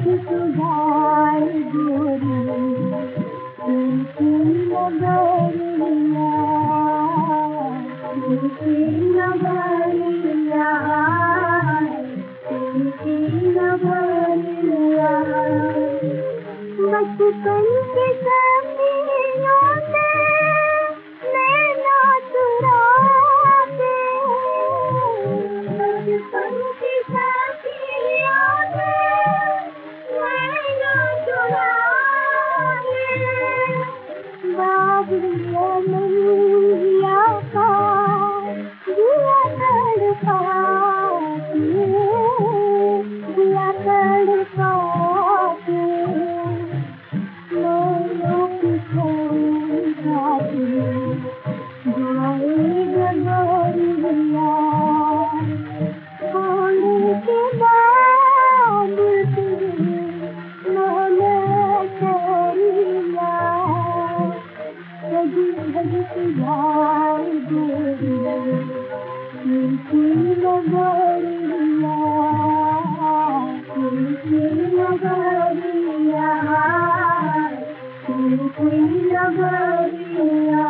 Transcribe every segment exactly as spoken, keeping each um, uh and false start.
सुधार गोरी तुमकी नगरिया तुमकी नगरिया तुमकी नगरिया बचपन के सपनों में नैना चुरा के बचपन के सपनों में नैना चुरा के बाबुलिया मैया का दिया तड़पा के दिया तड़पा के नैनों की छोड़ा के जाए गगरिया खोने के बाद तेरे नैना चरिया सजी धजी सुधार गोरिया तुमकी नगरिया तुमकी नगरिया तुमकी नगरिया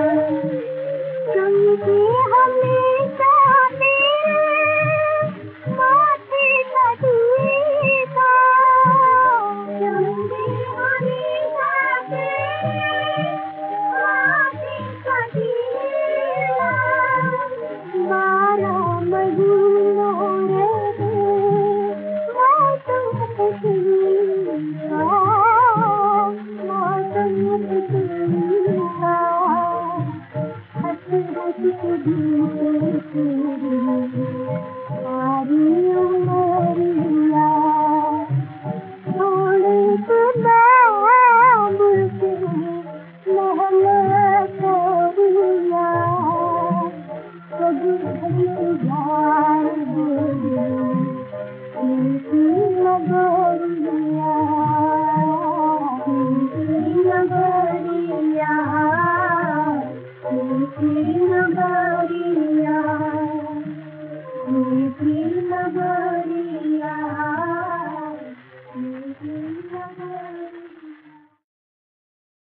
तुमकी हमेशा मेरे माथे का टीका तुमकी हमेशा मेरे माथे का टीका बारह महीनों रहे मौसम खुशियों मौसम खुशियों हंस हंस के बीते तेरी सारी उमरिया छोड़ के बाबुल के महल छोड़िया सजी धजी सुधार गोरिया तुमकी नगरिया।